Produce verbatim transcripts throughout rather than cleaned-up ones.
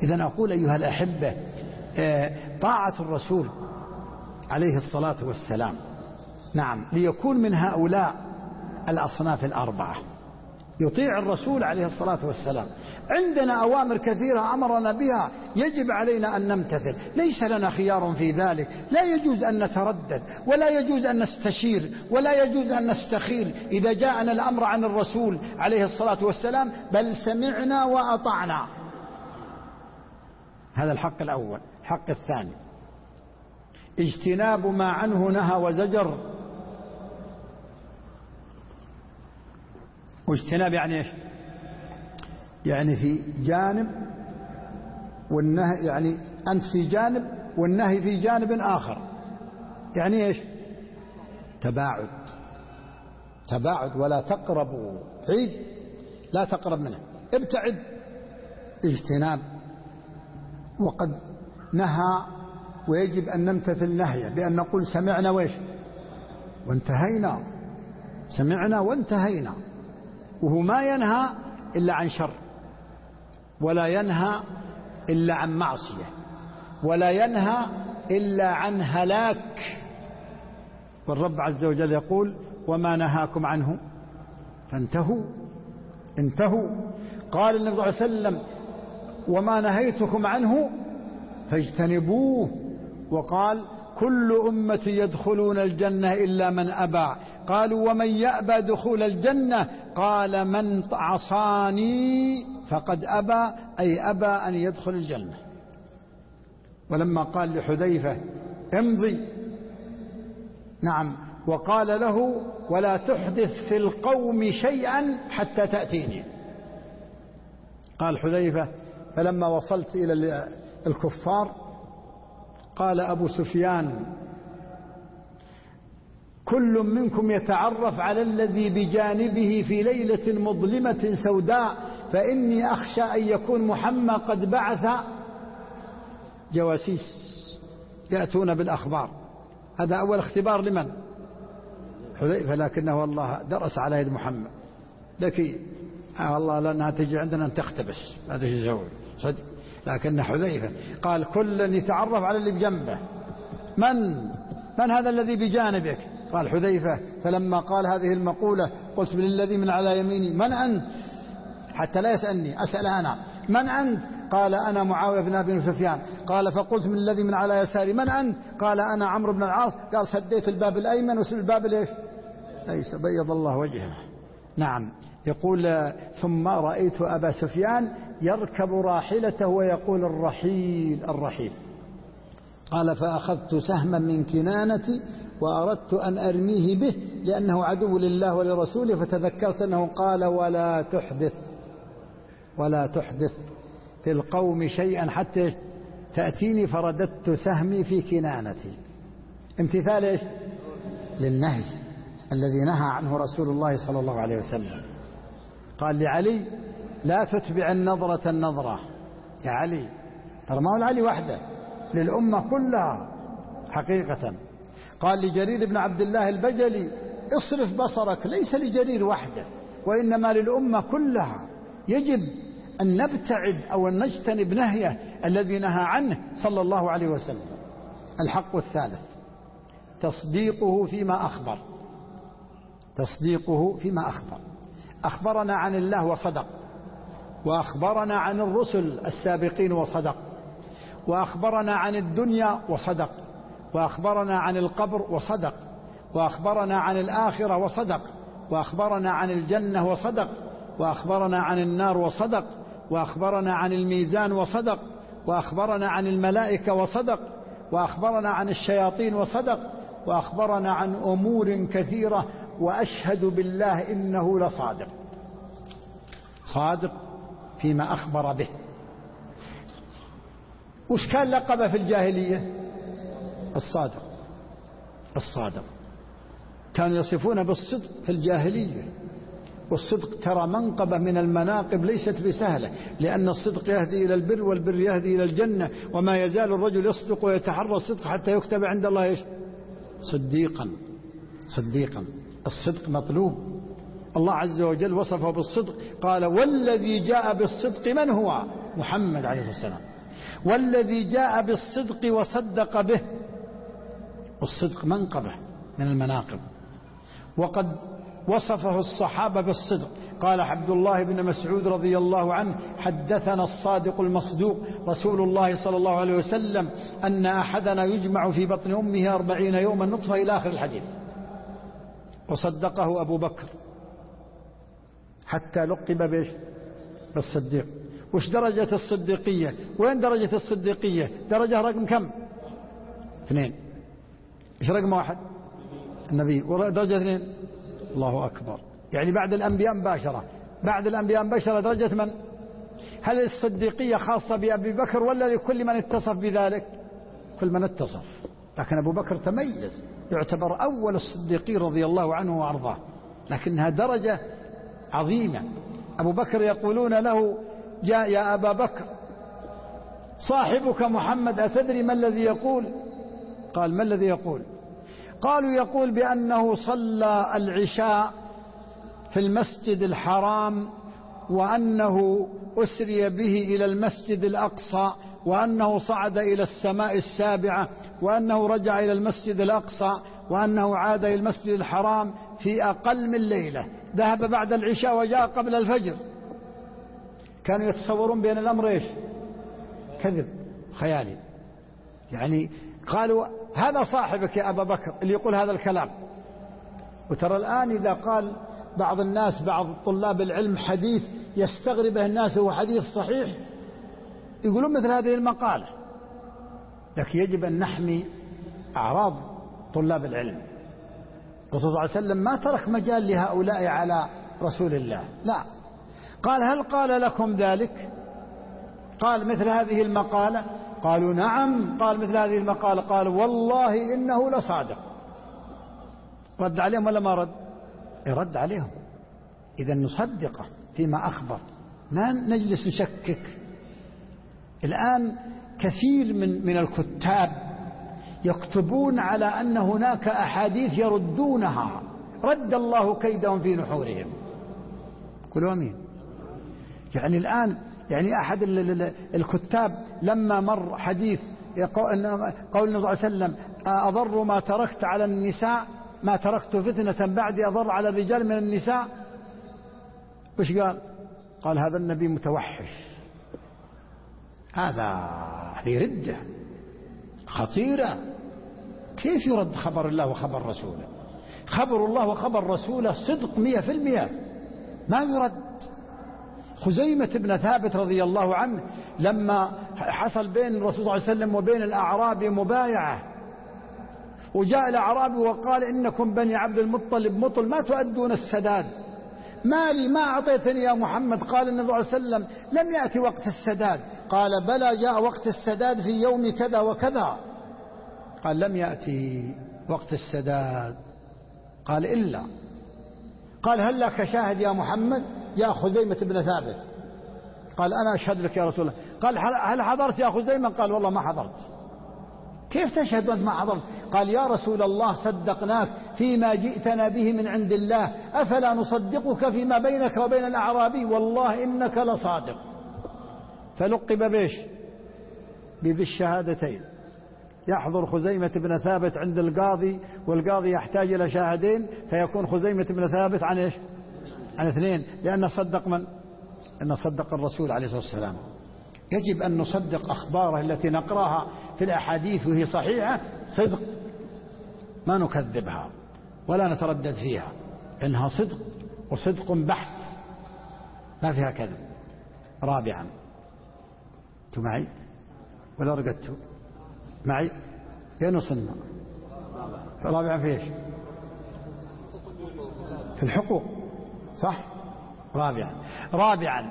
إذن أقول أيها الأحبة، طاعة الرسول عليه الصلاة والسلام نعم ليكون من هؤلاء الأصناف الأربعة، يطيع الرسول عليه الصلاة والسلام. عندنا أوامر كثيرة أمرنا بها يجب علينا أن نمتثل، ليس لنا خيار في ذلك. لا يجوز أن نتردد، ولا يجوز أن نستشير، ولا يجوز أن نستخير إذا جاءنا الأمر عن الرسول عليه الصلاة والسلام، بل سمعنا وأطعنا. هذا الحق الأول. الحق الثاني اجتناب ما عنه نهى وزجر. واجتناب يعني ايش؟ يعني في جانب والنهي، يعني أنت في جانب والنهي في جانب آخر. يعني ايش؟ تباعد. تباعد. ولا تقربوا، عيد لا تقرب منه، ابتعد. اجتناب. وقد نهى ويجب أن نمتثل نهيه بأن نقول سمعنا ويش وانتهينا، سمعنا وانتهينا. وهو ما ينهى إلا عن شر، ولا ينهى إلا عن معصية، ولا ينهى إلا عن هلاك. والرب عز وجل يقول وما نهاكم عنه فانتهوا. انتهوا. قال النبي صلى الله عليه وسلم وما نهيتكم عنه فاجتنبوه. وقال كل أمتي يدخلون الجنة إلا من أبى. قالوا ومن يأبى دخول الجنة؟ قال من عصاني فقد أبى، أي أبى أن يدخل الجنة. ولما قال لحذيفة امضي، نعم، وقال له ولا تحدث في القوم شيئا حتى تأتيني. قال حذيفة فلما وصلت إلى الكفار قال أبو سفيان كل منكم يتعرف على الذي بجانبه في ليلة مظلمة سوداء، فإني أخشى أن يكون محمد قد بعث جواسيس يأتون بالأخبار. هذا أول اختبار لمن؟ حذيفة. لكنه والله درس على يد محمد ذكي. آه والله لأنها تجي عندنا أن تختبس، هذا شيء يسوي صدق. لكن حذيفة قال كل يتعرف على اللي بجنبه. من من هذا الذي بجانبك؟ قال حذيفة. فلما قال هذه المقولة قلت للذي من على يميني من أنت؟ حتى لا يسألني، أسأل أنا من أنت؟ قال أنا معاوية بن أبي سفيان. قال فقلت من الذي من على يساري من أنت؟ قال أنا عمرو بن العاص. قال سديت الباب الأيمن وسد الباب ليش؟ ليس بيض الله وجهه. نعم. يقول ثم رأيت أبا سفيان يركب راحلته ويقول الرحيل الرحيل. قال فأخذت سهما من كنانتي وأردت أن أرميه به لأنه عدو لله ولرسوله، فتذكرت أنه قال ولا تحدث ولا تحدث في القوم شيئا حتى تأتيني، فرددت سهمي في كنانتي. امتثال إيش؟ للنهي الذي نهى عنه رسول الله صلى الله عليه وسلم. قال لعلي لا تتبع النظرة النظرة. يا علي، ترى ما هو العلي وحده، للأمة كلها حقيقة. قال لجرير بن عبد الله البجلي اصرف بصرك، ليس لجرير وحده وإنما للأمة كلها. يجب أن نبتعد أو أن نجتنب نهيه الذي نهى عنه صلى الله عليه وسلم. الحق الثالث تصديقه فيما أخبر. تصديقه فيما أخبر. أخبرنا عن الله وصدق، وأخبرنا عن الرسل السابقين وصدق، وأخبرنا عن الدنيا وصدق، وأخبرنا عن القبر وصدق، وأخبرنا عن الآخرة وصدق، وأخبرنا عن الجنة وصدق، وأخبرنا عن النار وصدق، وأخبرنا عن الميزان وصدق، وأخبرنا عن الملائكة وصدق، وأخبرنا عن الشياطين وصدق، وأخبرنا عن أمور كثيرة. وأشهد بالله إنه لصادق، صادق فيما أخبر به. وش كان لقبه في الجاهلية؟ الصادق. الصادق كانوا يصفون بالصدق في الجاهلية. والصدق ترى منقبة من المناقب ليست بسهلة، لأن الصدق يهدي إلى البر، والبر يهدي إلى الجنة. وما يزال الرجل يصدق ويتحرى الصدق حتى يكتب عند الله إيش؟ صديقا. صديقا. الصدق مطلوب. الله عز وجل وصفه بالصدق، قال والذي جاء بالصدق من هو؟ محمد عليه الصلاة والسلام. والذي جاء بالصدق وصدق به. والصدق منقبة من المناقب، وقد وصفه الصحابة بالصدق. قال عبد الله بن مسعود رضي الله عنه: حدثنا الصادق المصدوق رسول الله صلى الله عليه وسلم أن أحدنا يجمع في بطن أمه أربعين يوما نطفة إلى آخر الحديث. وصدقه أبو بكر حتى لقب بيش بالصديق. وش درجة الصديقية؟ وين درجة الصديقية؟ درجة رقم كم؟ اثنين. ايش رقم واحد؟ النبي. ودرجة اثنين الله أكبر، يعني بعد الأنبياء مباشرة. بعد الأنبياء مباشرة درجة من؟ هل الصديقية خاصة بأبي بكر ولا لكل من اتصف بذلك؟ كل من اتصف. لكن أبو بكر تميز، يعتبر أول الصديقين رضي الله عنه وأرضاه، لكنها درجة عظيمة. أبو بكر يقولون له: جاء يا أبا بكر صاحبك محمد أتدري ما الذي يقول؟ قال: ما الذي يقول؟ قالوا: يقول بأنه صلى العشاء في المسجد الحرام، وأنه أسري به إلى المسجد الأقصى، وأنه صعد إلى السماء السابعة، وأنه رجع إلى المسجد الأقصى، وأنه عاد إلى المسجد الحرام في أقل من ليلة، ذهب بعد العشاء وجاء قبل الفجر. كانوا يتصورون بأن الأمر إيش؟ كذب خيالي. يعني قالوا: هذا صاحبك يا أبا بكر اللي يقول هذا الكلام. وترى الآن إذا قال بعض الناس، بعض طلاب العلم، حديث يستغربه الناس هو حديث صحيح، يقولون مثل هذه المقالة. لكن يجب أن نحمي أعراض طلاب العلم. الرسول صلى الله عليه وسلم ما ترك مجال لهؤلاء على رسول الله، لا. قال: هل قال لكم ذلك؟ قال: مثل هذه المقالة؟ قالوا: نعم. قال: مثل هذه المقالة؟ قال: والله إنه لصادق. رد عليهم ولا ما رد؟ يرد عليهم. إذا نصدقه فيما أخبر، ما نجلس نشكك. الآن كثير من من الكتاب يكتبون على أن هناك أحاديث يردونها، رد الله كيدهم في نحورهم. قولوا آمين. يعني الآن يعني أحد الكتاب لما مر حديث قول النبي صلى الله عليه وسلم: أضر ما تركت على النساء، ما تركت فتنة بعد أضر على الرجال من النساء، وش قال؟ قال: هذا النبي متوحش، هذا هذه ردة خطيرة. كيف يرد خبر الله وخبر رسوله؟ خبر الله وخبر رسوله صدق مئة في المئة، ما يرد. خزيمة بن ثابت رضي الله عنه لما حصل بين الرسول صلى الله عليه وسلم وبين الأعرابي مبايعة، وجاء الأعرابي وقال: إنكم بني عبد المطلب مطل ما تؤدون السداد، ما لي ما أعطيتني يا محمد. قال النبي صلى الله عليه وسلم: لم يأتي وقت السداد. قال: بلى، جاء وقت السداد في يوم كذا وكذا. قال: لم يأتي وقت السداد. قال: إلا. قال: هل لك شاهد يا محمد يا خزيمة بن ثابت؟ قال: أنا أشهد لك يا رسول الله. قال: هل حضرت يا خزيمة؟ قال: والله ما حضرت. كيف تشهد وأنت ما حضرت؟ قال: يا رسول الله صدقناك فيما جئتنا به من عند الله، أفلا نصدقك فيما بينك وبين الأعرابي؟ والله إنك لصادق. فلقب بيش بذي الشهادتين. يحضر خزيمة بن ثابت عند القاضي، والقاضي يحتاج إلى شاهدين، فيكون خزيمة بن ثابت عن إيش؟ عن اثنين، لأنه صدق من؟ أنه صدق الرسول عليه الصلاة والسلام. يجب أن نصدق أخباره التي نقرأها في الأحاديث وهي صحيحة صدق، ما نكذبها ولا نتردد فيها، إنها صدق، وصدق بحت ما فيها كذب. رابعا، أنتم معي ولا رقدتوا معي؟ فين وصلنا؟ رابعا في إيش؟ في الحقوق، صح؟ رابعا رابعا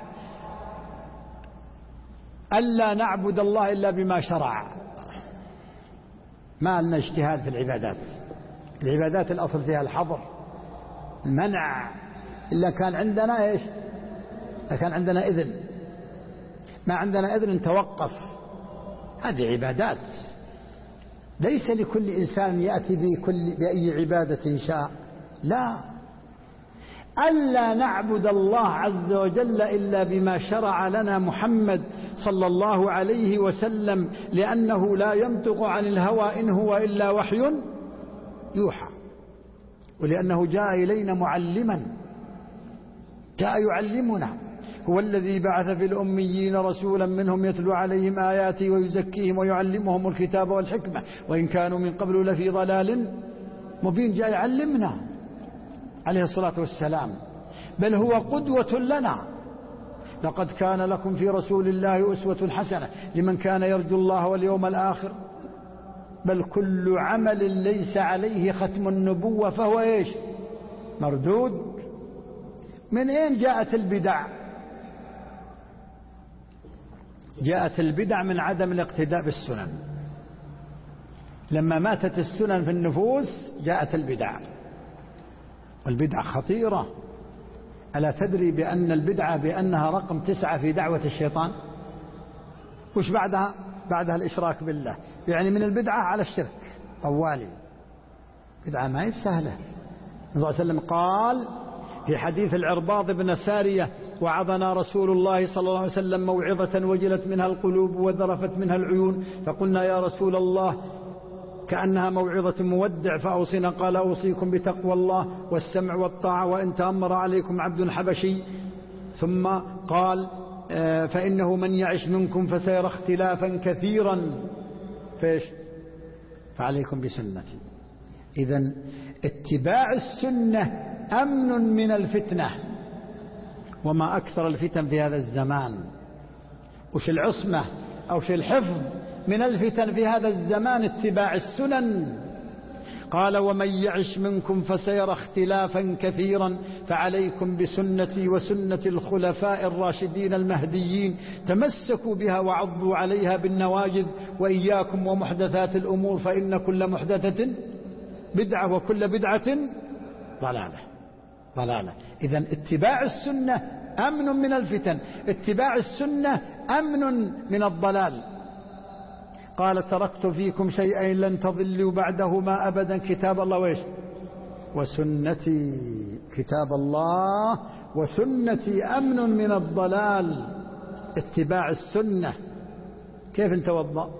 ألا نعبد الله إلا بما شرع. ما لنا اجتهاد في العبادات. العبادات الأصل فيها الحظر، المنع، إلا كان عندنا إيش؟ إذا كان عندنا إذن. ما عندنا إذن نتوقف. هذه عبادات، ليس لكل إنسان يأتي بكل بأي عبادة شاء، لا. ألا نعبد الله عز وجل إلا بما شرع لنا محمد صلى الله عليه وسلم، لأنه لا ينطق عن الهوى إن هو إلا وحي يوحى، ولأنه جاء إلينا معلما، جاء يعلمنا. هو الذي بعث في الأميين رسولا منهم يتلو عليهم آياته ويزكيهم ويعلمهم الكتاب والحكمة وإن كانوا من قبل لفي ضلال مبين. جاء يعلمنا عليه الصلاة والسلام، بل هو قدوة لنا. لقد كان لكم في رسول الله أسوة حسنة لمن كان يرجو الله واليوم الآخر. بل كل عمل ليس عليه ختم النبوة فهو إيش؟ مردود. من أين جاءت البدع؟ جاءت البدع من عدم الاقتداء بالسنن. لما ماتت السنن في النفوس جاءت البدع، والبدع خطيرة. ألا تدري بأن البدعة بأنها رقم تسعة في دعوة الشيطان؟ وش بعدها؟ بعدها الإشراك بالله. يعني من البدعة على الشرك طوالي. بدعة ما هي بسهلة. النبي صلى الله عليه وسلم قال في حديث العرباض بن سارية: وعظنا رسول الله صلى الله عليه وسلم موعظة وجلت منها القلوب وذرفت منها العيون، فقلنا يا رسول الله كأنها موعظة مودع فأوصنا. قال: أوصيكم بتقوى الله والسمع والطاعة وإن تأمر عليكم عبد حبشي. ثم قال: فإنه من يعش منكم فسيرى اختلافا كثيرا فيش فعليكم بسنتي. إذن اتباع السنة أمن من الفتنة، وما أكثر الفتن في هذا الزمان. وش العصمة أو شو الحفظ من الفتن في هذا الزمان؟ اتباع السنن. قال: ومن يعش منكم فسيرى اختلافا كثيرا فعليكم بسنتي وسنة الخلفاء الراشدين المهديين تمسكوا بها وعضوا عليها بالنواجذ وإياكم ومحدثات الأمور فإن كل محدثة بدعة وكل بدعة ضلالة ضلالة. إذن اتباع السنة أمن من الفتن، اتباع السنة أمن من الضلال. قال: تركت فيكم شيئين لن تضلوا بعدهما أبدا، كتاب الله وإيش؟ وسنتي. كتاب الله وسنتي أمن من الضلال. اتباع السنة. كيف نتوضأ؟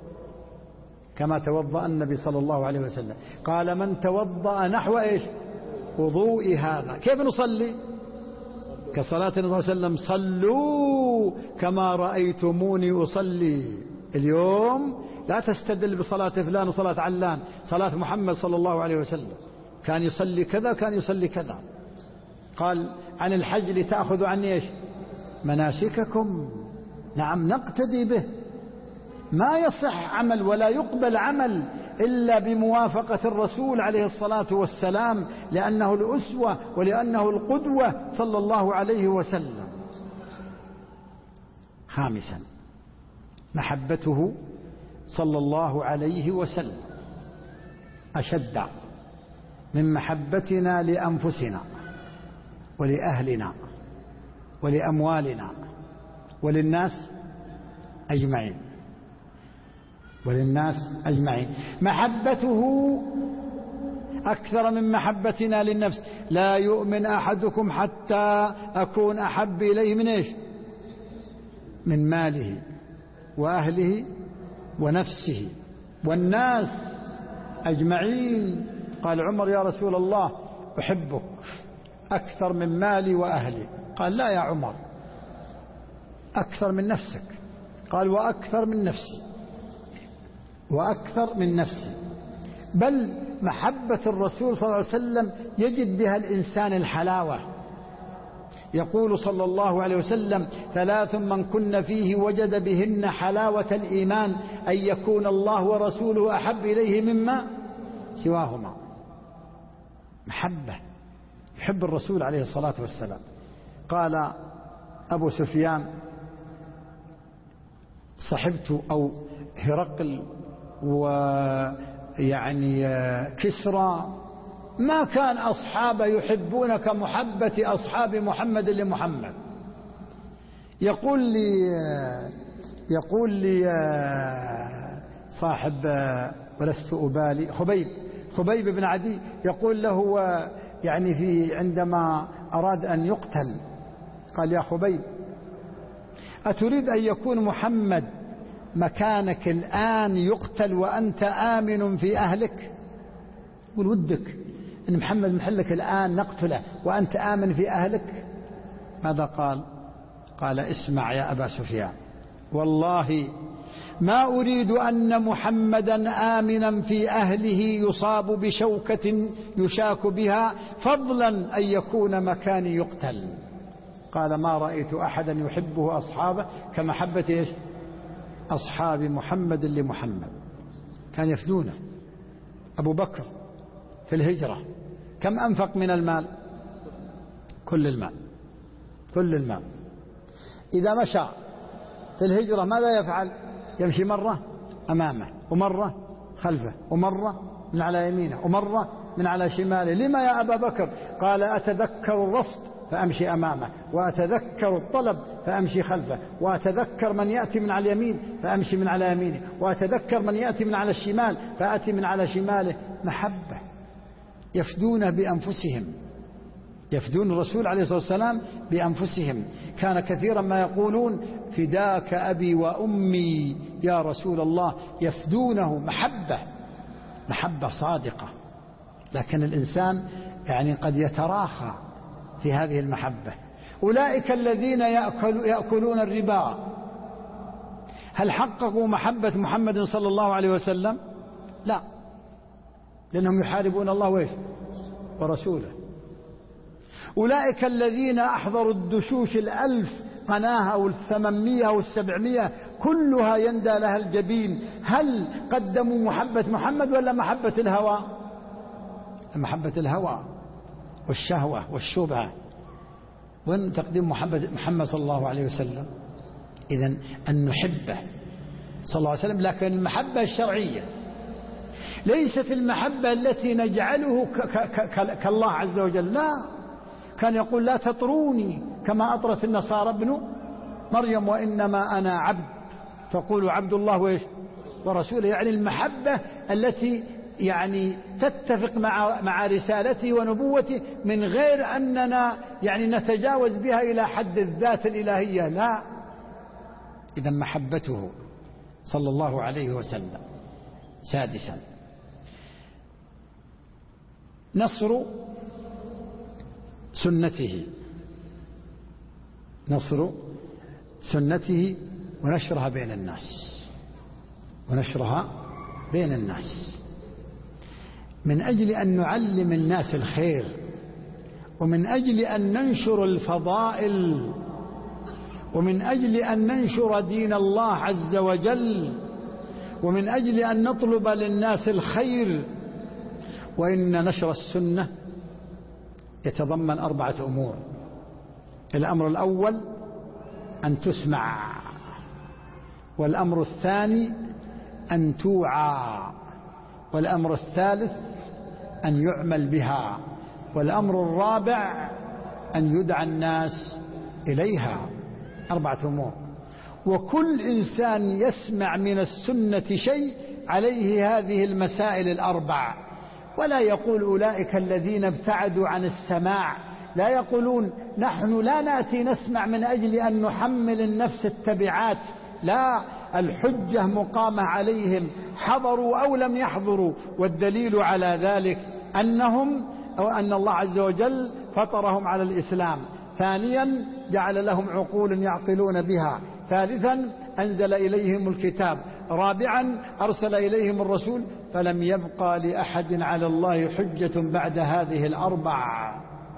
كما توضأ النبي صلى الله عليه وسلم. قال: من توضأ نحو إيش؟ وضوء هذا. كيف نصلي؟ كصلاة النبي صلى الله عليه وسلم: صلوا كما رأيتموني أصلي. اليوم لا تستدل بصلاة فلان وصلاة علان، صلاة محمد صلى الله عليه وسلم كان يصلي كذا كان يصلي كذا. قال عن الحج: لتأخذوا عني إيش؟ مناسككم. نعم نقتدي به. ما يصح عمل ولا يقبل عمل إلا بموافقة الرسول عليه الصلاة والسلام، لأنه الأسوة ولأنه القدوة صلى الله عليه وسلم. خامسا: محبته صلى الله عليه وسلم أشد من محبتنا لأنفسنا ولأهلنا ولأموالنا وللناس أجمعين وللناس أجمعين. محبته أكثر من محبتنا للنفس. لا يؤمن أحدكم حتى أكون أحب إليه من إيش؟ من ماله وأهله ونفسه والناس أجمعين. قال عمر: يا رسول الله أحبك أكثر من مالي وأهلي. قال: لا يا عمر، أكثر من نفسك. قال: وأكثر من نفسي وأكثر من نفسي. بل محبة الرسول صلى الله عليه وسلم يجد بها الإنسان الحلاوة. يقول صلى الله عليه وسلم: ثلاث من كن فيه وجد بهن حلاوة الإيمان: أن يكون الله ورسوله أحب إليه مما سواهما. محبة، يحب الرسول عليه الصلاة والسلام. قال أبو سفيان: صحبت أو هرقل ويعني كسرى ما كان أصحاب يحبون كمحبة أصحاب محمد لمحمد. يقول لي يقول لي صاحب ولست أبالي خبيب خبيب بن عدي، يقول له: يعني في عندما أراد أن يقتل قال يا خبيب أتريد أن يكون محمد مكانك الآن يقتل وأنت آمن في أهلك؟ يقول ودك أن محمد محلك الآن نقتله وأنت آمن في أهلك؟ ماذا قال؟ قال اسمع يا أبا سفيان، والله ما أريد أن محمدا آمنا في أهله يصاب بشوكة يشاك بها فضلا أن يكون مكاني يقتل. قال ما رأيت أحدا يحبه أصحابه كمحبة إيش؟ أصحاب محمد لمحمد. كان يفدونه. أبو بكر في الهجرة كم أنفق من المال؟ كل المال، كل المال. إذا مشى في الهجرة ماذا يفعل؟ يمشي مرة أمامه ومرة خلفه ومرة من على يمينه ومرة من على شماله. لما يا أبا بكر؟ قال أتذكر الرصد فأمشي أمامه، وأتذكر الطلب فأمشي خلفه، وأتذكر من يأتي من على اليمين فأمشي من على يمينه، وأتذكر من يأتي من على الشمال فأتي من على شماله. محبة. يفدون بأنفسهم، يفدون الرسول عليه الصلاة والسلام بأنفسهم. كان كثيرا ما يقولون فداك أبي وأمي يا رسول الله، يفدونه محبة، محبة صادقة. لكن الإنسان يعني قد يتراخى في هذه المحبة. أولئك الذين يأكل يأكلون الربا هل حققوا محبة محمد صلى الله عليه وسلم؟ لا، لأنهم يحاربون الله وإيش؟ ورسوله. أولئك الذين أحضروا الدشوش الألف قناة أو الثمانمية أو السبعمية كلها يندى لها الجبين، هل قدموا محبة محمد ولا محبة الهوى؟ محبة الهوى والشهوة والشبهة. وين تقديم محبة محمد صلى الله عليه وسلم؟ إذن أن نحبه صلى الله عليه وسلم، لكن المحبة الشرعية ليست المحبة التي نجعله كالله عز وجل. لا، كان يقول لا تطروني كما أطرت النصارى ابن مريم وإنما أنا عبد، فقولوا عبد الله وإيش؟ ورسوله. يعني المحبة التي يعني تتفق مع مع رسالته ونبوته من غير أننا يعني نتجاوز بها إلى حد الذات الإلهية. لا، إذا محبته صلى الله عليه وسلم. سادسا نصر سنته، نصر سنته ونشرها بين الناس، ونشرها بين الناس من أجل أن نعلم الناس الخير، ومن أجل أن ننشر الفضائل، ومن أجل أن ننشر دين الله عز وجل، ومن أجل أن نطلب للناس الخير. وإن نشر السنة يتضمن أربعة أمور. الأمر الأول أن تسمع، والأمر الثاني أن توعى، والأمر الثالث أن يعمل بها، والأمر الرابع أن يدعى الناس إليها. أربعة أمور. وكل إنسان يسمع من السنة شيء عليه هذه المسائل الأربع. ولا يقول أولئك الذين ابتعدوا عن السماع، لا يقولون نحن لا نأتي نسمع من أجل أن نحمل النفس التبعات، لا، الحجة مقامة عليهم حضروا أو لم يحضروا. والدليل على ذلك أنهم أو أن الله عز وجل فطرهم على الإسلام. ثانيا جعل لهم عقول يعقلون بها. ثالثا أنزل إليهم الكتاب. رابعا أرسل إليهم الرسول. فلم يبقى لأحد على الله حجة بعد هذه الأربع.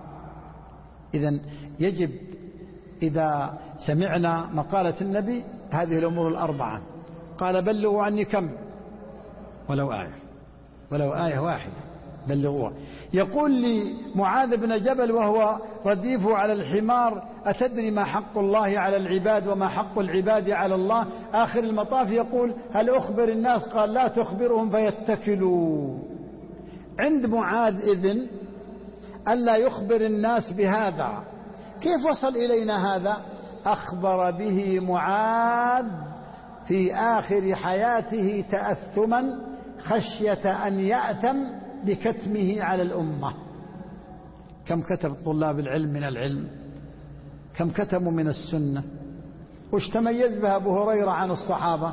إذن يجب إذا سمعنا مقالة النبي هذه الأمور الأربعة. قال بلغوا عني كم؟ ولو آية، ولو آية واحدة بلغوها. يقول لي معاذ بن جبل وهو رديفه على الحمار أتدري ما حق الله على العباد وما حق العباد على الله؟ آخر المطاف يقول هل أخبر الناس؟ قال لا تخبرهم فيتكلوا. عند معاذ إذن ألا يخبر الناس بهذا. كيف وصل إلينا هذا؟ أخبر به معاذ في آخر حياته تأثما خشية أن يأتم بكتمه على الأمة. كم كتب طلاب العلم من العلم؟ كم كتبوا من السنة؟ وش تميز بها أبو هريرة عن الصحابة؟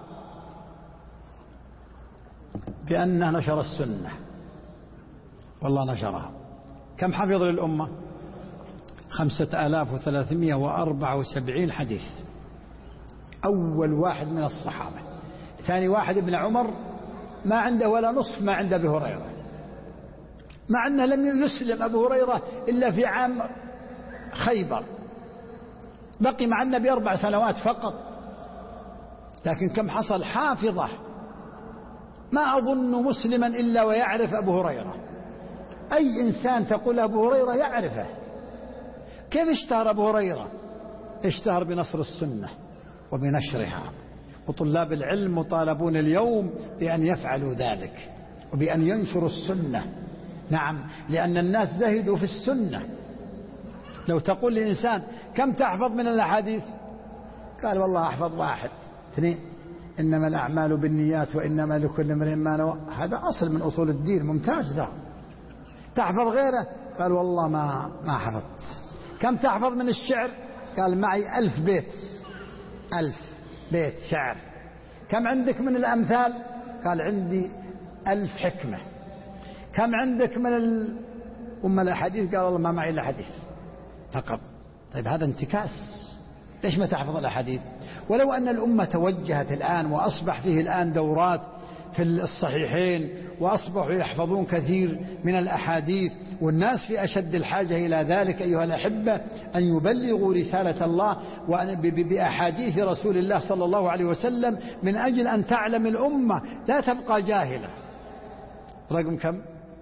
بأنه نشر السنة، والله نشرها. كم حفظ للأمة؟ خمسة آلاف وثلاثمائة وأربعة وسبعين حديث، أول واحد من الصحابة. ثاني واحد ابن عمر ما عنده ولا نصف ما عند أبي هريرة، مع أنه لم يسلم أبو هريرة إلا في عام خيبر، بقي مع النبي أربع سنوات فقط، لكن كم حصل حافظة. ما أظن مسلما إلا ويعرف أبو هريرة، أي إنسان تقول أبو هريرة يعرفه. كيف اشتهر أبو هريرة؟ اشتهر بنصر السنة وبنشرها، وطلاب العلم مطالبون اليوم بأن يفعلوا ذلك وبأن ينشروا السنة. نعم، لأن الناس زهدوا في السنة. لو تقول لإنسان كم تحفظ من الأحاديث؟ قال والله أحفظ واحد اثنين، إنما الأعمال بالنيات وإنما لكل امرئ ما نوى. هذا أصل من أصول الدين ممتاز ده. تحفظ غيره؟ قال والله ما ما حفظت. كم تحفظ من الشعر؟ قال معي ألف بيت، ألف بيت شعر. كم عندك من الأمثال؟ قال عندي ألف حكمة. كم عندك من ال... أم الأحاديث؟ قال والله ما معي إلا حديث فقط. طيب هذا انتكاس، ليش ما تحفظ الأحاديث؟ ولو أن الأمة توجهت الآن وأصبح فيه الآن دورات في الصحيحين وأصبحوا يحفظون كثير من الأحاديث، والناس في أشد الحاجة إلى ذلك أيها الأحبة، أن يبلغوا رسالة الله بأحاديث رسول الله صلى الله عليه وسلم، من أجل أن تعلم الأمة لا تبقى جاهلة. رقم كم؟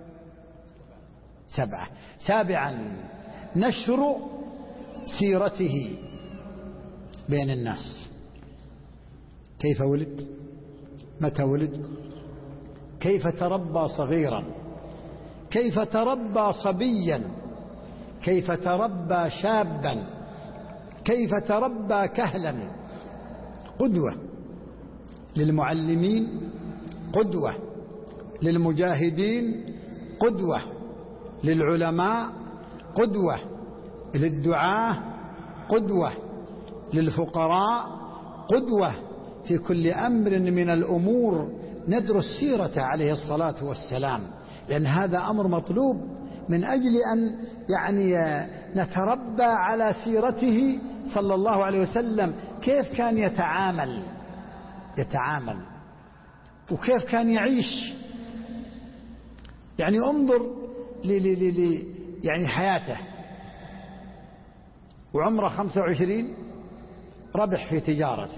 سبعة. سابعا نشر سيرته بين الناس. كيف ولد؟ متى ولد؟ كيف تربى صغيرا؟ كيف تربى صبيا؟ كيف تربى شابا؟ كيف تربى كهلا؟ قدوة للمعلمين، قدوة للمجاهدين، قدوة للعلماء، قدوة للدعاة، قدوة للفقراء، قدوة في كل أمر من الأمور. ندرس سيرته عليه الصلاة والسلام، لأن هذا أمر مطلوب من أجل أن يعني نتربى على سيرته صلى الله عليه وسلم. كيف كان يتعامل يتعامل وكيف كان يعيش. يعني انظر ل ل ل يعني حياته، وعمره خمسة وعشرين ربح في تجارته،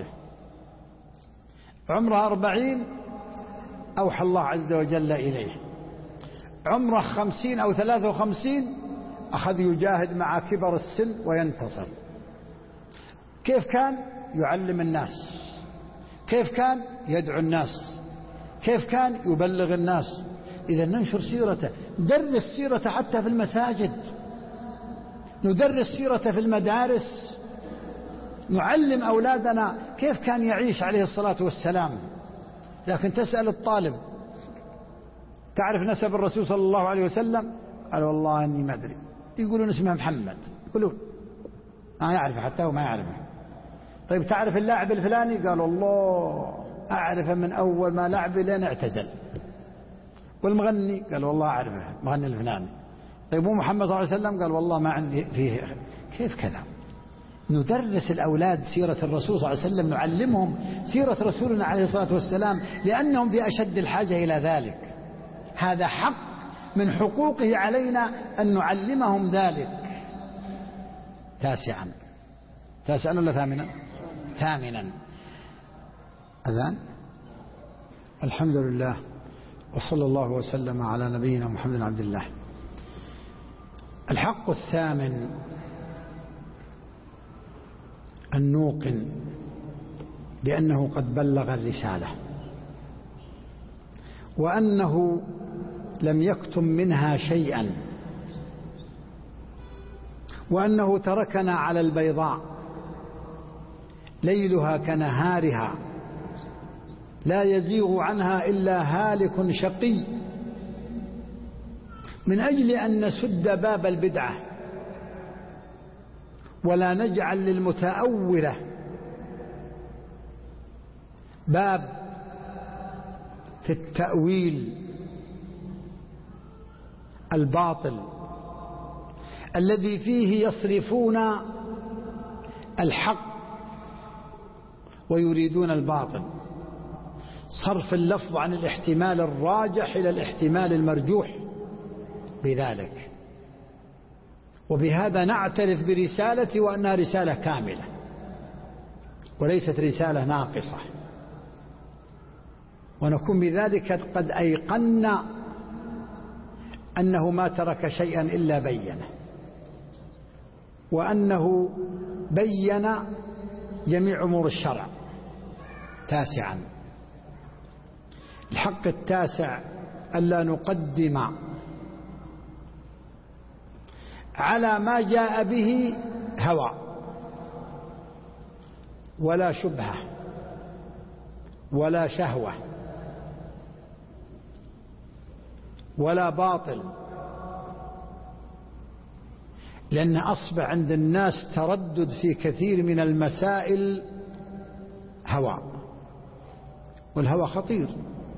عمره أربعين أوحى الله عز وجل إليه، عمره خمسين أو ثلاثة وخمسين أخذ يجاهد مع كبر السن وينتصر. كيف كان يعلم الناس؟ كيف كان يدعو الناس؟ كيف كان يبلغ الناس؟ إذا ننشر سيرته، ندرس سيرته حتى في المساجد، ندرس سيرته في المدارس، نعلم أولادنا كيف كان يعيش عليه الصلاة والسلام. لكن تسأل الطالب تعرف نسب الرسول صلى الله عليه وسلم؟ قال والله أني ما أدري. يقولون اسمه محمد، يقولون ما يعرفه حتى وما يعرفه. طيب تعرف اللاعب الفلاني؟ قال والله أعرفه من أول ما لعب لين اعتزل. والمغني؟ قال والله أعرفه مغني الفلاني. طيب مو محمد صلى الله عليه وسلم؟ قال والله ما عندي فيه. كيف كذا؟ ندرس الأولاد سيرة الرسول صلى الله عليه وسلم، نعلمهم سيرة رسولنا عليه الصلاة والسلام، لأنهم في أشد الحاجة إلى ذلك. هذا حق من حقوقه علينا أن نعلمهم ذلك. تاسعا تاسعا ولا ثامنا؟ ثامنا أذان. الحمد لله وصلى الله وسلم على نبينا محمد عبد الله. الحق الثامن أن نوقن بأنه قد بلغ الرسالة، وأنه لم يكتم منها شيئا، وأنه تركنا على البيضاء ليلها كنهارها لا يزيغ عنها إلا هالك شقي. من أجل أن نسد باب البدعة ولا نجعل للمتأولة باب في التأويل الباطل الذي فيه يصرفون الحق ويريدون الباطل، صرف اللفظ عن الاحتمال الراجح إلى الاحتمال المرجوح بذلك. وبهذا نعترف برسالتي وأنها رسالة كاملة وليست رسالة ناقصة، ونكون بذلك قد أيقنا أنه ما ترك شيئا إلا بينه، وأنه بين جميع أمور الشرع. تاسعا، الحق التاسع ألا نقدم على ما جاء به هوى ولا شبهة ولا شهوة ولا باطل، لأن أصبح عند الناس تردد في كثير من المسائل هوى، والهوى خطير.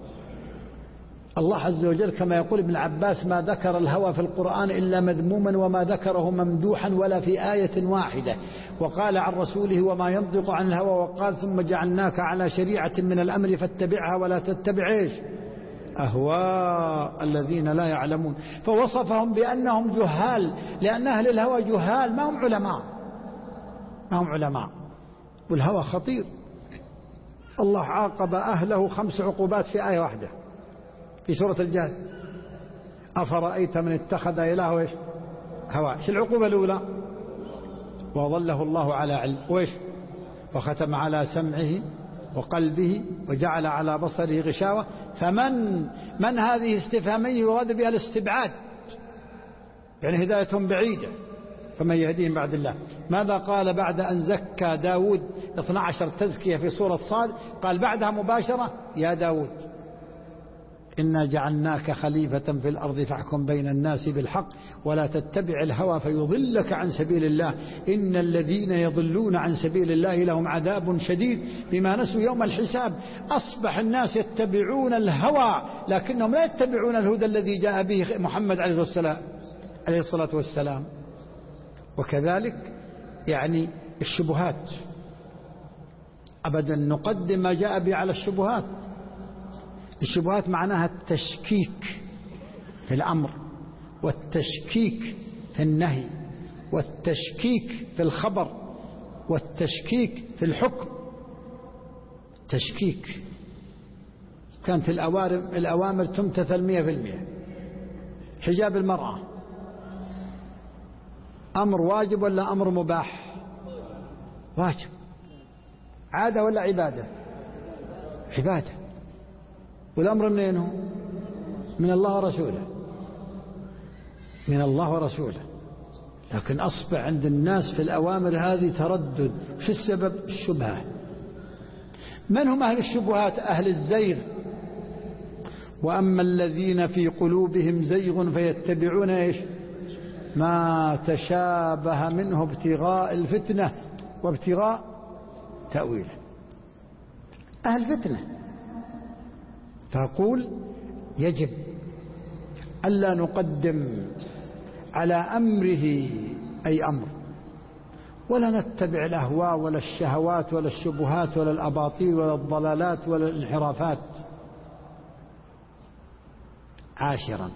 الله عز وجل كما يقول ابن عباس: ما ذكر الهوى في القرآن إلا مذموما وما ذكره ممدوحا ولا في آية واحدة. وقال عن رسوله: وما ينطق عن الهوى، وقال: ثم جعلناك على شريعة من الأمر فاتبعها ولا تتبع إيش؟ أهواء الذين لا يعلمون. فوصفهم بأنهم جهال، لأن أهل الهوى جهال، ما هم علماء، ما هم علماء. والهوى خطير. الله عاقب أهله خمس عقوبات في آية واحدة في سورة الجهل: أفرأيت من اتخذ إلهه إيش؟ هواه. إيش العقوبة الأولى؟ وظله الله على علم، وإيش؟ وختم على سمعه وقلبه وجعل على بصره غشاوة. فمن من هذه استفهامية يراد بها الاستبعاد، يعني هدايتهم بعيدة، فمن يهديهم بعد الله. ماذا قال بعد أن زكى داود اثنى عشر تزكية في سورة صاد؟ قال بعدها مباشرة: يا داود إنا جعلناك خليفة في الأرض فاحكم بين الناس بالحق ولا تتبع الهوى فيضلك عن سبيل الله إن الذين يضلون عن سبيل الله لهم عذاب شديد بما نسوا يوم الحساب. أصبح الناس يتبعون الهوى لكنهم لا يتبعون الهدى الذي جاء به محمد عليه الصلاة عليه الصلاة والسلام. وكذلك يعني الشبهات، أبدا نقدم ما جاء به على الشبهات. الشبهات معناها التشكيك في الأمر، والتشكيك في النهي، والتشكيك في الخبر، والتشكيك في الحكم. تشكيك. كانت الأوامر تمتثل مئة في المئة. حجاب المرأة أمر واجب ولا أمر مباح؟ واجب. عادة ولا عبادة؟ عبادة. والأمر منين هو؟ من الله ورسوله، من الله ورسوله. لكن أصبح عند الناس في الأوامر هذه تردد. شو السبب؟ الشبهة. من هم أهل الشبهات؟ أهل الزيغ. وأما الذين في قلوبهم زيغ فيتبعون إيش؟ ما تشابه منه ابتغاء الفتنة وابتغاء تأويله. أهل فتنة. فأقول يجب ألا نقدم على أمره أي أمر، ولا نتبع الأهواء ولا الشهوات ولا الشبهات ولا الأباطيل ولا الضلالات ولا الانحرافات. عاشرا،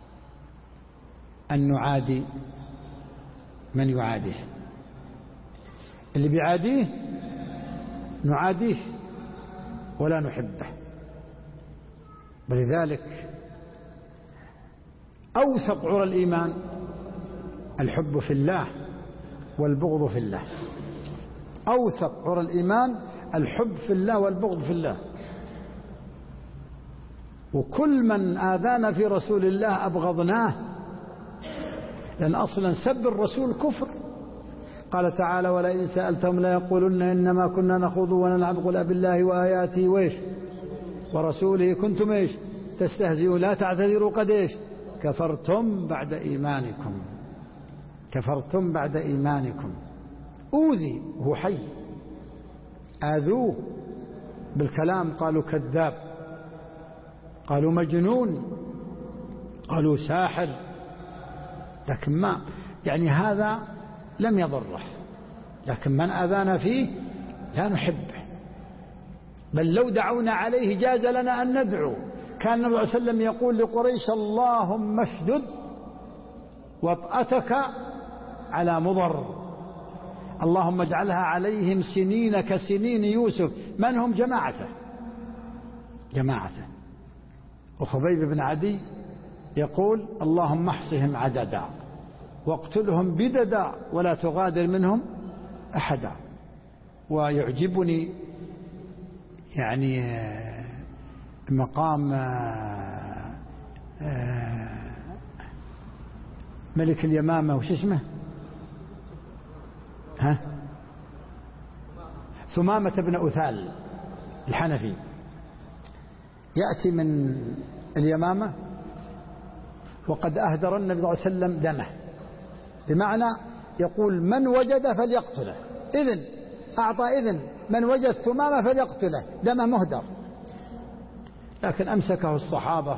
أن نعادي من يعاديه. اللي بيعاديه نعاديه ولا نحبه. ولذلك أوثق عرى الإيمان الحب في الله والبغض في الله. أوثق عرى الإيمان الحب في الله والبغض في الله. وكل من آذانا في رسول الله أبغضناه، لأن أصلا سب الرسول كفر. قال تعالى: ولئن سألتهم لا يقولن إنما كنا نخوض ونلعب قل أب الله وآياته وإيش ورسوله كنتم إيش تستهزئون لا تعتذروا قد إيش كفرتم بعد إيمانكم كفرتم بعد إيمانكم. أوذي وهو حي، آذوه بالكلام، قالوا كذاب، قالوا مجنون، قالوا ساحر، لكن ما يعني هذا لم يضره. لكن من أذانا فيه لا نحبه، بل لو دعونا عليه جاز لنا أن ندعو. كان النبي صلى الله عليه وسلم يقول لقريش: اللهم اشدد وطأتك على مضر، اللهم اجعلها عليهم سنين كسنين يوسف. من هم؟ جماعته جماعته وخبيب بن عدي يقول: اللهم احصهم عددا واقتلهم بددا ولا تغادر منهم أحدا. ويعجبني يعني مقام ملك اليمامة وش اسمه ها ثمامة بن أثال الحنفي، يأتي من اليمامة وقد أهدر النبي صلى الله عليه وسلم دمه، بمعنى يقول: من وجد فليقتله. إذن أعطى إذن من وجد ثمامة فليقتله، دمه مهدر. لكن أمسكه الصحابة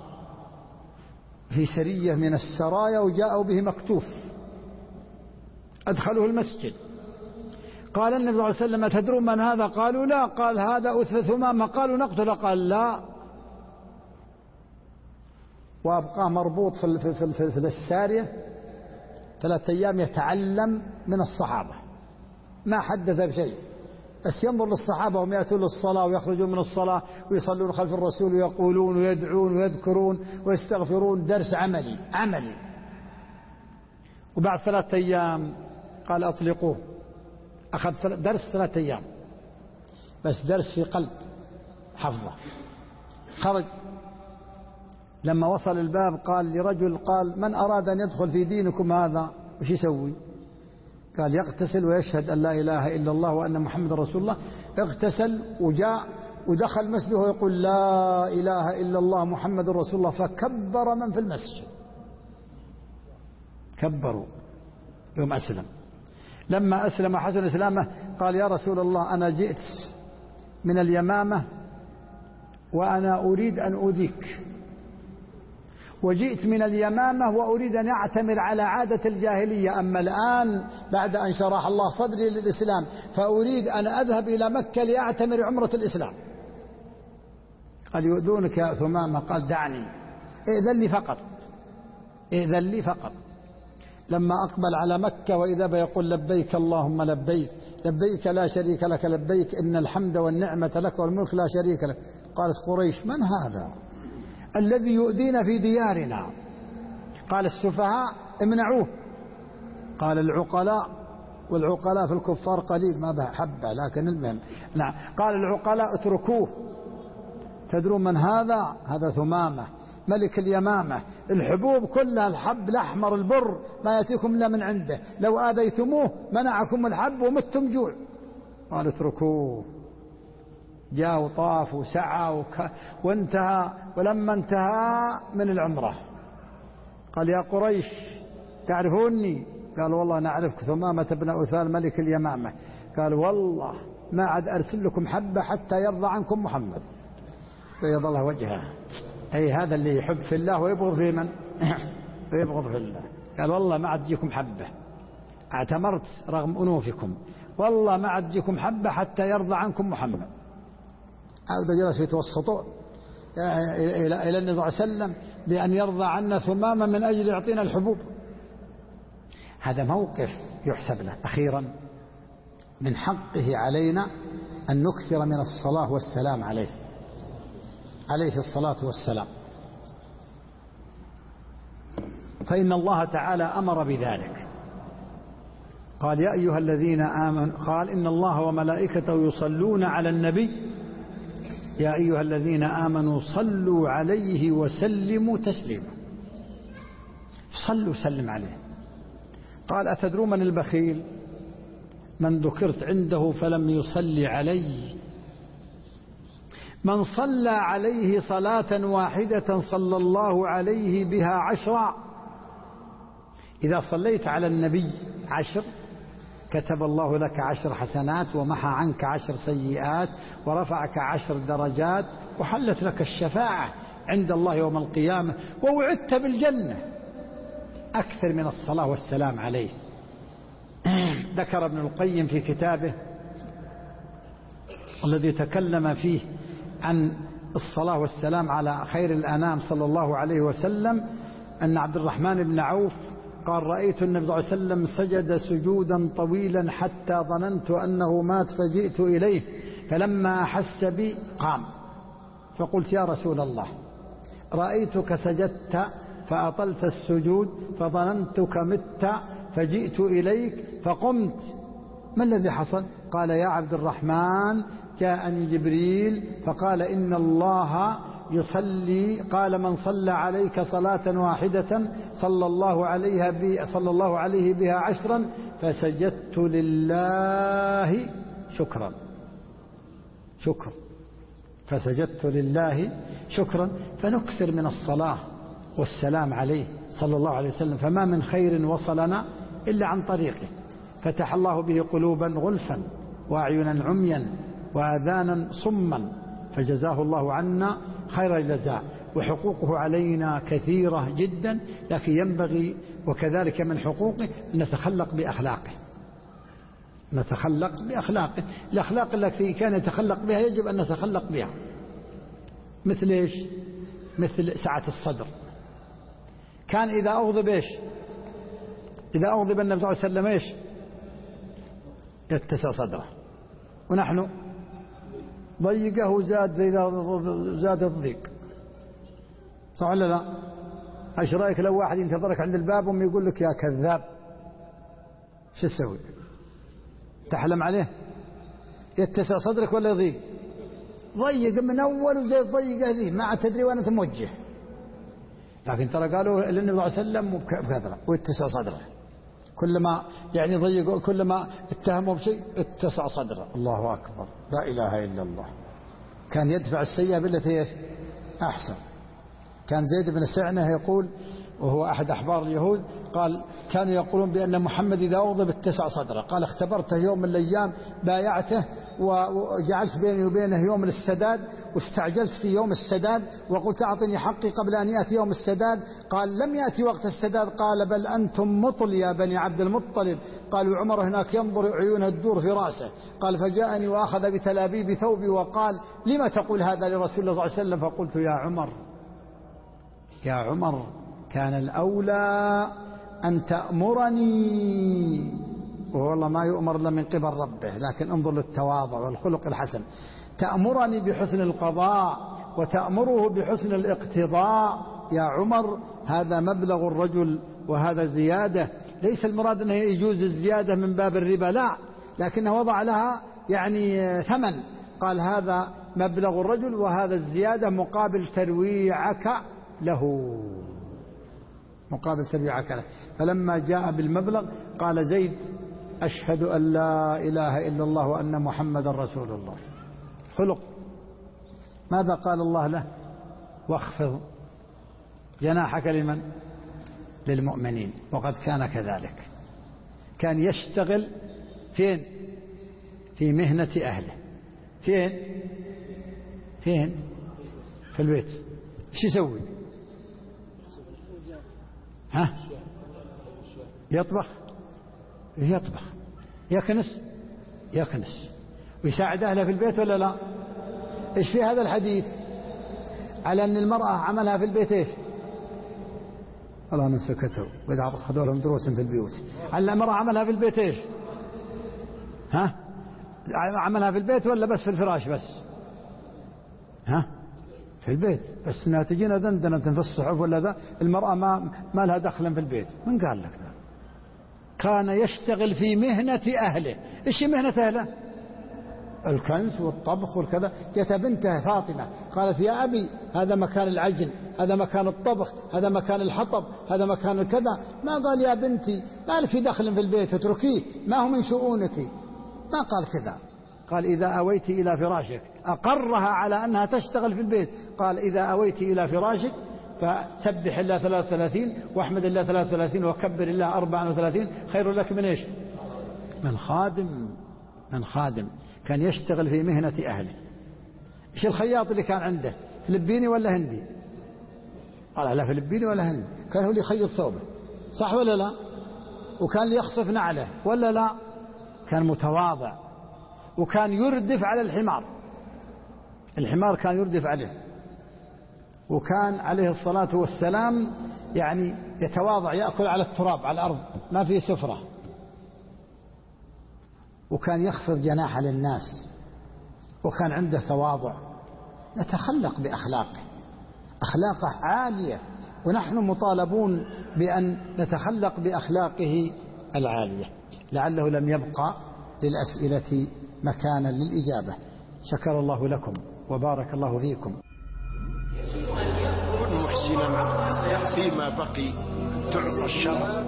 في سرية من السرايا وجاءوا به مكتوف، أدخلوه المسجد. قال النبي صلى الله عليه وسلم: أتدرون من هذا؟ قالوا لا. قال: هذا ثمامة. قالوا: نقتله. قال: لا. وأبقاه مربوط في, في, في, في, في السارية ثلاثة أيام يتعلم من الصحابة، ما حدث بشيء، بس ينظر للصحابة وهم يأتون للصلاة ويخرجون من الصلاة ويصلون خلف الرسول ويقولون ويدعون ويذكرون ويستغفرون. درس عملي عملي. وبعد ثلاثة أيام قال: أطلقوه. أخذ درس ثلاثة أيام، بس درس في قلب حفظه. خرج، لما وصل الباب قال لرجل: قال: من أراد أن يدخل في دينكم هذا وش يسوي؟ قال: يغتسل ويشهد أن لا إله إلا الله وأن محمد رسول الله. اغتسل وجاء ودخل مسجده ويقول: لا إله إلا الله محمد رسول الله. فكبر من في المسجد، كبروا يوم أسلم. لما أسلم حسن إسلامه قال: يا رسول الله، أنا جئت من اليمامة وأنا أريد أن أؤذيك، وجئت من اليمامة وأريد أن أعتمر على عادة الجاهلية، أما الآن بعد أن شرح الله صدري للإسلام فأريد أن أذهب إلى مكة لأعتمر عمرة الإسلام. قال: يؤذونك يا ثمامة. قال: دعني، إذن لي فقط، إذن لي فقط. لما أقبل على مكة وإذا بيقول: لبيك اللهم لبيك، لبيك لا شريك لك لبيك، إن الحمد والنعمة لك والملك لا شريك لك. قالت قريش: من هذا الذي يؤذينا في ديارنا؟ قال: السفهاء امنعوه. قال: العقلاء، والعقلاء في الكفار قليل ما به حبة، لكن المهم نعم. قال: العقلاء اتركوه. تدرون من هذا؟ هذا ثمامة ملك اليمامة، الحبوب كلها، الحب الأحمر البر ما يأتيكم إلا من عنده، لو آذيتموه منعكم الحب ومتم جوع. قال: اتركوه. جاء وطاف وسعى وك... وانتهى. ولما انتهى من العمرة قال: يا قريش تعرفوني؟ قال: والله نعرفك، ثمامة بن أثال ملك اليمامة. قال: والله ما عاد أرسل لكم حبة حتى يرضى عنكم محمد بيض الله وجهه. أي هذا اللي يحب في الله ويبغض في من؟ ويبغض في الله. قال: والله ما عاد تجيكم حبة، اعتمرت رغم أنوفكم، والله ما عاد تجيكم حبة حتى يرضى عنكم محمد. هذا جلس يتوسطون إلى النبي صلى الله عليه وسلم بأن يرضى عنا ثمامة من أجل يعطينا الحبوب. هذا موقف يحسب له. أخيرا، من حقه علينا أن نكثر من الصلاة والسلام عليه عليه الصلاة والسلام، فإن الله تعالى أمر بذلك. قال: يا أيها الذين آمنوا، قال: إن الله وملائكته يصلون على النبي يا أيها الذين آمنوا صلوا عليه وسلموا تسليما. صلوا سلم عليه. قال: أتدرون من البخيل؟ من ذكرت عنده فلم يصلي علي. من صلى عليه صلاة واحدة صلى الله عليه بها عشرا. إذا صليت على النبي عشر كتب الله لك عشر حسنات ومحى عنك عشر سيئات ورفعك عشر درجات وحلت لك الشفاعة عند الله يوم القيامة ووعدت بالجنة. أكثر من الصلاة والسلام عليه. ذكر ابن القيم في كتابه الذي تكلم فيه عن الصلاة والسلام على خير الأنام صلى الله عليه وسلم أن عبد الرحمن بن عوف قال رأيت النبي صلى الله عليه وسلم سجد سجودا طويلا حتى ظننت أنه مات فجئت إليه فلما أحس بي قام فقلت يا رسول الله رأيتك سجدت فأطلت السجود فظننتك مت فجئت إليك فقمت ما الذي حصل؟ قال يا عبد الرحمن جاءني جبريل فقال إن الله يصلي قال من صلى عليك صلاة واحدة صلى الله عليها بي صلى الله عليه بها عشرا فسجدت لله شكرا شكرا فسجدت لله شكرا. فنكثر من الصلاة والسلام عليه صلى الله عليه وسلم فما من خير وصلنا إلا عن طريقه. فتح الله به قلوبا غلفا وأعينا عميا وآذانا صما فجزاه الله عنا خير الجزاء. وحقوقه علينا كثيرة جدا لكن ينبغي وكذلك من حقوقه أن نتخلق بأخلاقه نتخلق بأخلاقه. الأخلاق التي كان يتخلق بها يجب أن نتخلق بها. مثل إيش؟ مثل سعة الصدر. كان إذا أغضب إيش؟ إذا أغضب النبي صلى الله عليه وسلم إيش؟ يتسع صدره. ونحن ضيقه زاد إذا زاد الضيق صح ولا لا؟ ايش رايك لو واحد ينتظرك عند الباب وما يقول لك يا كذاب شو تسوي؟ تحلم عليه؟ يتسع صدرك ولا يضيق؟ ضيق من اول وزي الضيقه ذي ما تدري وين انت موجه. لكن ترى قالوا للنبي صلى الله عليه وسلم بكثره ويتسع صدره كلما يعني ضيق كلما اتهموا بشيء اتسع صدره. الله اكبر لا اله الا الله. كان يدفع السيئه بالتي احسن. كان زيد بن سعنة يقول وهو أحد أحبار اليهود قال كانوا يقولون بأن محمد إذا أغضب اتسع صدره. قال اختبرته يوم من الأيام بايعته وجعلت بيني وبينه يوم السداد واستعجلت في يوم السداد وقلت أعطني حقي قبل أن يأتي يوم السداد. قال لم يأتي وقت السداد. قال بل أنتم مطل يا بني عبد المطلب. قالوا عمر هناك ينظر عيونها تدور في رأسه. قال فجاءني وأخذ بتلابيب ثوبي وقال لما تقول هذا لرسول الله صلى الله عليه وسلم؟ فقلت يا عمر يا عمر كان الأولى أن تأمرني. والله ما يؤمر إلا من قبل ربه لكن انظر للتواضع والخلق الحسن. تأمرني بحسن القضاء وتأمره بحسن الاقتضاء. يا عمر هذا مبلغ الرجل وهذا زيادة. ليس المراد أنه يجوز الزيادة من باب الربا لا لكنه وضع لها يعني ثمن. قال هذا مبلغ الرجل وهذا الزيادة مقابل ترويعك له مقابل تبعك له. فلما جاء بالمبلغ قال زيد أشهد أن لا إله إلا الله وأن محمد رسول الله. خلق. ماذا قال الله له؟ واخفض جناحك لمن؟ للمؤمنين. وقد كان كذلك. كان يشتغل فين؟ في مهنة أهله. فين؟ فين؟ في البيت. ايش يسوي؟ ها؟ يطبخ يطبخ يكنس يكنس ويساعد أهله في البيت ولا لا؟ إيش في هذا الحديث على أن المرأة عملها في البيت إيش؟ الله نسكتوا وإذا أخذوا لهم دروس في البيوت. على المرأة عملها في البيت إيش؟ ها؟ عملها في البيت ولا بس في الفراش بس؟ ها؟ في البيت بس انها تجينا دندنة في الصحف ولا ذا. المرأة ما ما لها دخلا في البيت. من قال لك ذا؟ كان يشتغل في مهنة أهله. إيش مهنة أهله؟ الكنس والطبخ والكذا. جت بنته فاطمة قالت يا أبي هذا مكان العجن هذا مكان الطبخ هذا مكان الحطب هذا مكان الكذا. ما قال يا بنتي ما لك دخل في البيت اتركيه ما هو من شؤونك. ما قال كذا. قال إذا أويت إلى فراشك. أقرها على أنها تشتغل في البيت، قال إذا أويت إلى فراشك فسبح الله ثلاث وثلاثين واحمد الله ثلاث وثلاثين وكبر الله أربع وثلاثين خير لك من إيش؟ من خادم. من خادم كان يشتغل في مهنة أهله. إيش الخياط اللي كان عنده؟ فلبيني ولا هندي؟ قال لا فلبيني ولا هندي، كان هو اللي يخيط ثوبه، صح ولا لا؟ وكان اللي يخصف نعله ولا لا؟ كان متواضع، وكان يردف على الحمار، الحمار كان يردف عليه، وكان عليه الصلاة والسلام يعني يتواضع، يأكل على التراب على الأرض ما في سفرة، وكان يخفض جناحه للناس، وكان عنده تواضع. نتخلق بأخلاقه، أخلاقه عالية، ونحن مطالبون بأن نتخلق بأخلاقه العالية. لعله لم يبقى للأسئلة مكانا للإجابة. شكر الله لكم وبارك الله فيكم. كن محسنا فيما بقي تعطى الشر.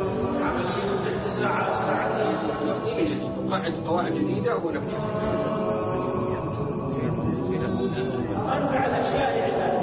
عملية تلت ساعة ساعتين قواعد قواعد جديدة ونبدأ.